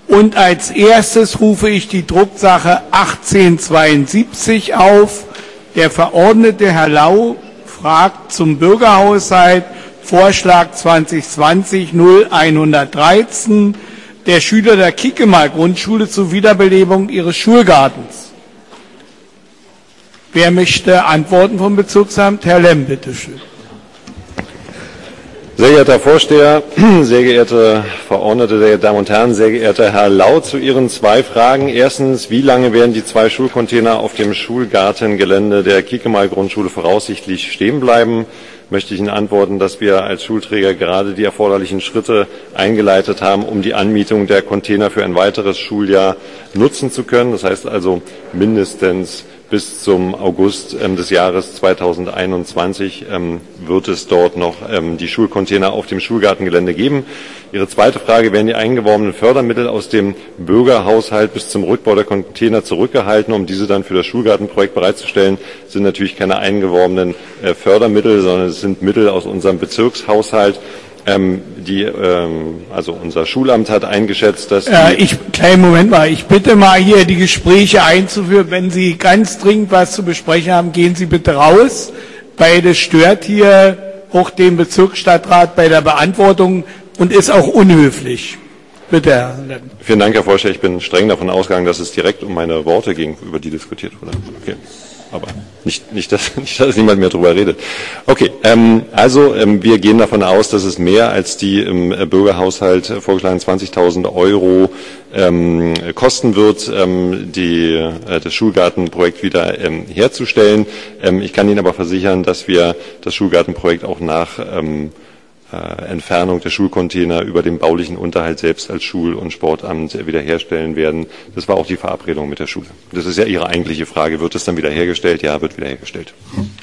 Und als erstes rufe ich die Drucksache 1872 auf. Der Verordnete Herr Lau fragt zum Bürgerhaushalt Vorschlag 2020-0113 der Schüler der Kiekemal-Grundschule zur Wiederbelebung ihres Schulgartens. Wer möchte antworten vom Bezirksamt? Herr Lemm, bitteschön. Sehr geehrter Herr Vorsteher, sehr geehrte Verordnete, sehr geehrte Damen und Herren, sehr geehrter Herr Lau, zu Ihren zwei Fragen. Erstens, wie lange werden die zwei Schulcontainer auf dem Schulgartengelände der Kiekemal-Grundschule voraussichtlich stehen bleiben? Möchte ich Ihnen antworten, dass wir als Schulträger gerade die erforderlichen Schritte eingeleitet haben, um die Anmietung der Container für ein weiteres Schuljahr nutzen zu können. Das heißt also mindestens bis zum August des Jahres 2021 wird es dort noch die Schulcontainer auf dem Schulgartengelände geben. Ihre zweite Frage, werden die eingeworbenen Fördermittel aus dem Bürgerhaushalt bis zum Rückbau der Container zurückgehalten, um diese dann für das Schulgartenprojekt bereitzustellen? Das sind natürlich keine eingeworbenen Fördermittel, sondern es sind Mittel aus unserem Bezirkshaushalt. Also unser Schulamt hat eingeschätzt, dass kleinen Moment mal, ich bitte mal hier die Gespräche einzuführen. Wenn Sie ganz dringend was zu besprechen haben, gehen Sie bitte raus, weil das stört hier auch den Bezirksstadtrat bei der Beantwortung und ist auch unhöflich. Bitte, Herr Lemm. Vielen Dank, Herr Vorsteher. Ich bin streng davon ausgegangen, dass es direkt um meine Worte ging, über die diskutiert wurde. Okay. Aber nicht, dass niemand mehr darüber redet. Okay, wir gehen davon aus, dass es mehr als die im Bürgerhaushalt vorgeschlagenen 20.000 Euro kosten wird, das Schulgartenprojekt wieder herzustellen. Ich kann Ihnen aber versichern, dass wir das Schulgartenprojekt auch nach Entfernung der Schulcontainer über den baulichen Unterhalt selbst als Schul- und Sportamt wiederherstellen werden. Das war auch die Verabredung mit der Schule. Das ist ja Ihre eigentliche Frage. Wird es dann wiederhergestellt? Ja, wird wiederhergestellt.